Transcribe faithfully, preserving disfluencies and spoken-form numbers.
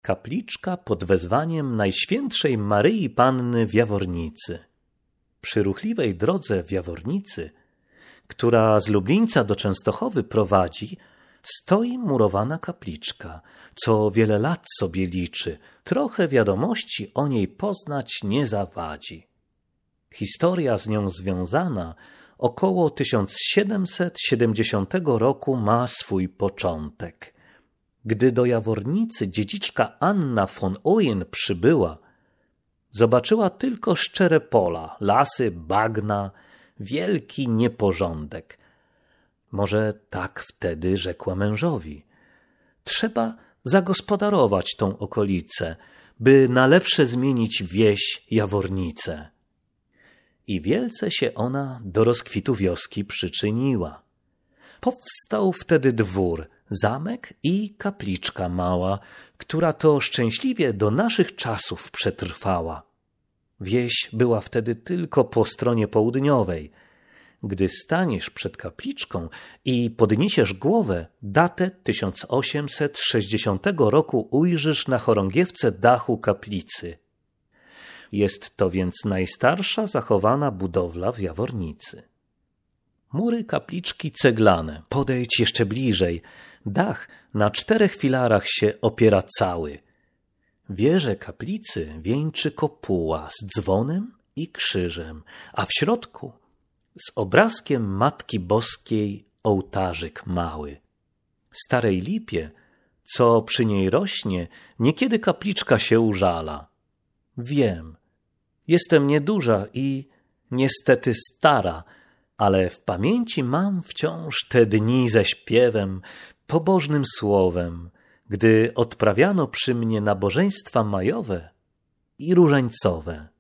Kapliczka pod wezwaniem Najświętszej Maryi Panny w Jawornicy. Przy ruchliwej drodze w Jawornicy, która z Lublińca do Częstochowy prowadzi, stoi murowana kapliczka, co wiele lat sobie liczy. Trochę wiadomości o niej poznać nie zawadzi. Historia z nią związana około tysiąc siedemset siedemdziesiątego roku ma swój początek. Gdy do Jawornicy dziedziczka Anna von Oyen przybyła, zobaczyła tylko szczere pola, lasy, bagna, wielki nieporządek. Może tak wtedy rzekła mężowi: trzeba zagospodarować tą okolicę, by na lepsze zmienić wieś Jawornicę. I wielce się ona do rozkwitu wioski przyczyniła. Powstał wtedy dwór, zamek i kapliczka mała, która to szczęśliwie do naszych czasów przetrwała. Wieś była wtedy tylko po stronie południowej. Gdy staniesz przed kapliczką i podniesiesz głowę, datę tysiąc osiemset sześćdziesiątego roku ujrzysz na chorągiewce dachu kaplicy. Jest to więc najstarsza zachowana budowla w Jawornicy. Mury kapliczki ceglane, podejdź jeszcze bliżej. Dach na czterech filarach się opiera cały. Wieżę kaplicy wieńczy kopuła z dzwonem i krzyżem, a w środku z obrazkiem Matki Boskiej ołtarzyk mały. Starej lipie, co przy niej rośnie, niekiedy kapliczka się użala. Wiem, jestem nieduża i niestety stara, ale w pamięci mam wciąż te dni ze śpiewem, pobożnym słowem, gdy odprawiano przy mnie nabożeństwa majowe i różańcowe.